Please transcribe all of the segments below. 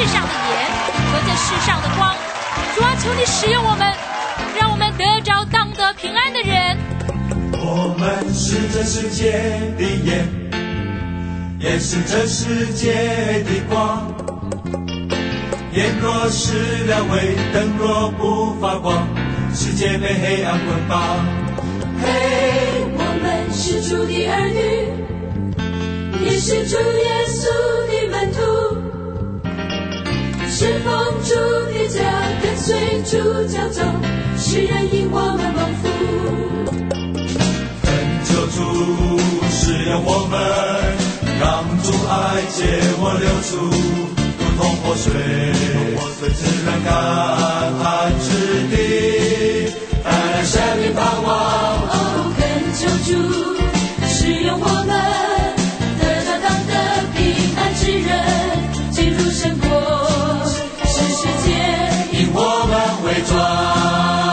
世上的盐和这世上的光。主啊，求你使用我们，让我们得着当得平安的人。 我们是这世界的盐，也是这世界的光。盐若失了味，灯若不发光，世界被黑暗捆绑。 嘿，我们是主的儿女，也是主耶稣的门徒，侍奉主的家，跟随主教宗，使人因我们蒙福。 恳求主使用我们，让主爱借我流出，如同活水，滋润干旱之地，带来生命盼望。 恳求主使用我们，得到当得平安之人，进入神国，使世界因我们为庄。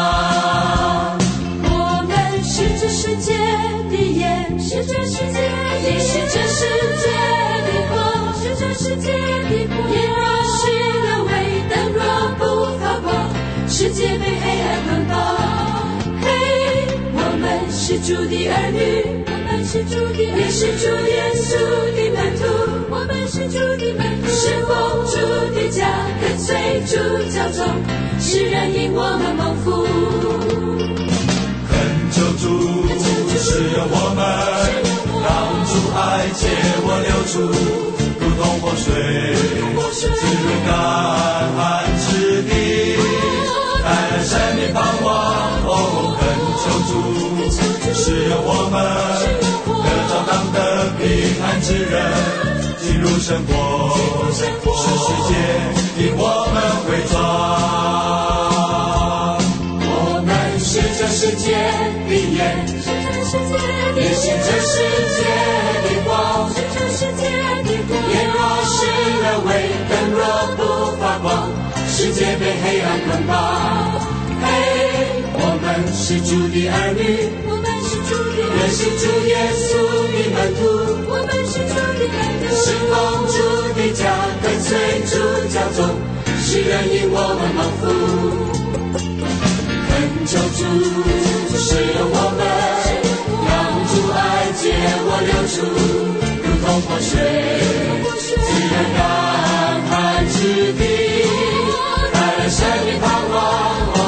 我们是这世界的盐，是这世界的盐，是这世界的光，是这世界的光。盐若失了味，灯若不发光，世界被黑暗捆绑。是主的儿女，我们是主的，也是主耶稣的门徒，我们是主的门徒，侍奉主的家，跟随主教宗，使人因我们蒙福。 恳求主使用我们，让主爱借我流出，如同活水，滋润干旱之地，带来生命盼望。恳求主使用我们，得着当得平安之人，进入神国，使世界因我们为庄。 我们是这世界的盐，也是这世界的光，盐若失了味，灯若不发光，世界被黑暗捆绑。嘿，我们是主的儿女，我们是主的，也是主耶稣的门徒，我们是主的门徒，侍奉主的家，跟随主教宗，使人因我们蒙福。恳求主使用我们，让主爱借我流出，如同活水，滋润干旱之地，带来生命盼望。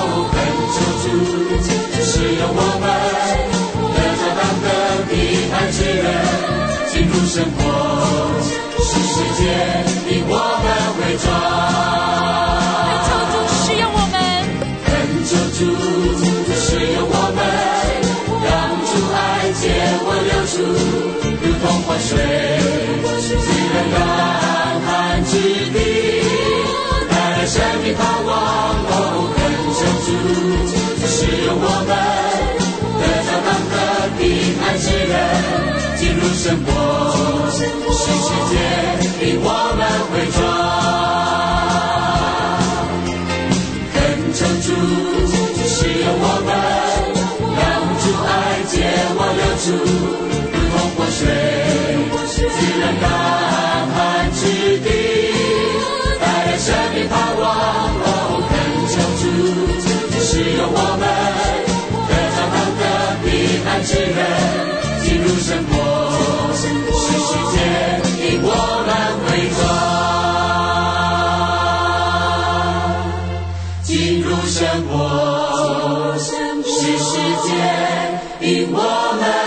使用我们，得着当得平安之人，进入神国，使世界因我们为庄。 恳求主使用我们， 恳求主使用我们，让主爱借我流出，如同活水，滋润干旱之地，带来生命盼望。恳求主使用我们，得着当得平安之人，进入神国，使世界因我们为庄。恳求主使用我们，让主爱借我流出，如同活水，滋润干旱之地，带来生命盼望。恳求主使用我们，得着当得平安之人，进入神国，使世界因我们为庄。进入神国，使世界因我们